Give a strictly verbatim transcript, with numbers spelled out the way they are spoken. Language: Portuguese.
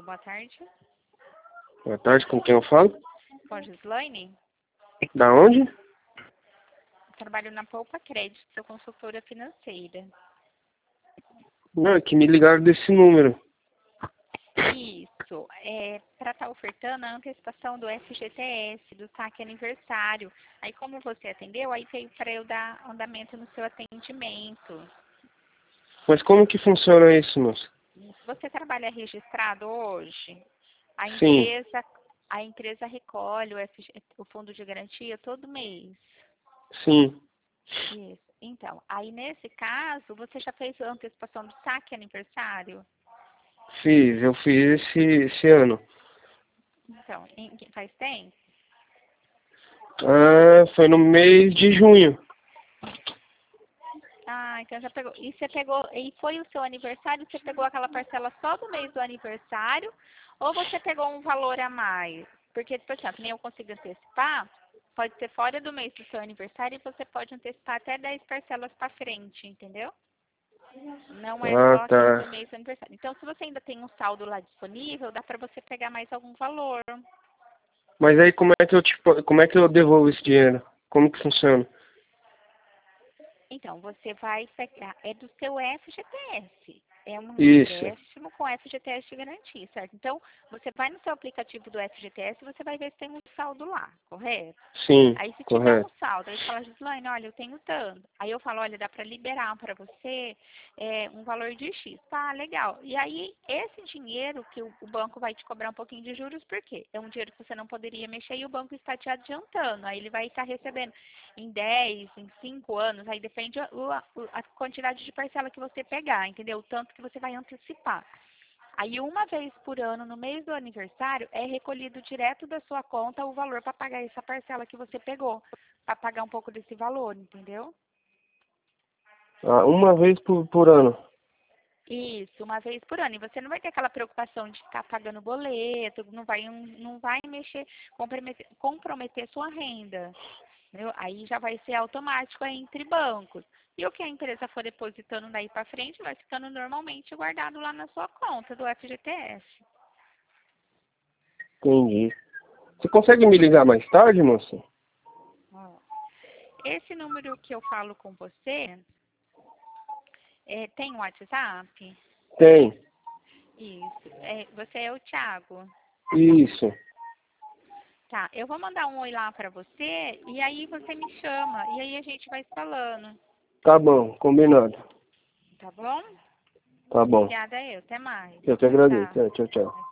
Alô, boa tarde. Boa tarde, com quem eu falo? Com Gislaine? Da onde? Trabalho na Poupa Crédito, sou consultora financeira. Não, é que me ligaram desse número. Isso, é para estar ofertando a antecipação do F G T S, do saque aniversário. Aí como você atendeu, aí veio para eu dar andamento no seu atendimento. Mas como que funciona isso, moça? Você trabalha registrado hoje? A Sim, empresa, a empresa recolhe o, F G, o fundo de garantia todo mês. sim. Isso. Então, aí nesse caso, você já fez a antecipação do saque aniversário? Fiz, eu fiz esse, esse ano. Então, em- faz tempo? Ah, foi no mês de junho. Ah, então já pegou. E você pegou, e foi o seu aniversário, você pegou aquela parcela só do mês do aniversário, ou você pegou um valor a mais? Porque, por exemplo, nem eu consigo antecipar, pode ser fora do mês do seu aniversário e você pode antecipar até dez parcelas para frente, entendeu? Não é Ah, só aquele do tá. mês do aniversário. Então, se você ainda tem um saldo lá disponível, dá para você pegar mais algum valor. Mas aí como é que eu tipo, como é que eu devolvo esse dinheiro? Como que funciona? Então, você vai pegar, é do seu F G T S. É um Isso. empréstimo com F G T S de garantia, certo? Então, você vai no seu aplicativo do F G T S e você vai ver se tem um saldo lá, correto? Sim, Aí, se tiver um correto. saldo, aí você fala, Gislaine, olha, eu tenho tanto. Aí eu falo, olha, dá para liberar para você é, um valor de X. Tá, legal. E aí, esse dinheiro que o, o banco vai te cobrar um pouquinho de juros, por quê? É um dinheiro que você não poderia mexer e o banco está te adiantando. Aí ele vai estar recebendo em dez, em cinco anos, aí depende a, a quantidade de parcela que você pegar, entendeu? O tanto que você vai antecipar. Aí, uma vez por ano, no mês do aniversário, é recolhido direto da sua conta o valor para pagar essa parcela que você pegou, para pagar um pouco desse valor, entendeu? Ah, uma vez por, por ano. Isso, uma vez por ano. E você não vai ter aquela preocupação de ficar pagando boleto, não vai, não vai mexer, comprometer, comprometer sua renda. Entendeu? Aí já vai ser automático aí entre bancos. E o que a empresa for depositando daí para frente vai ficando normalmente guardado lá na sua conta do F G T S. Entendi. Você consegue me ligar mais tarde, moça? Ó, esse número que eu falo com você, é, tem um WhatsApp? Tem. Isso. É, você é o Thiago? Isso. Tá, eu vou mandar um oi lá para você e aí você me chama e aí a gente vai se falando, Tá bom, combinado. tá bom? Tá bom. Obrigada eu, até mais. Eu que Tchau, agradeço. tchau. É, tchau, tchau.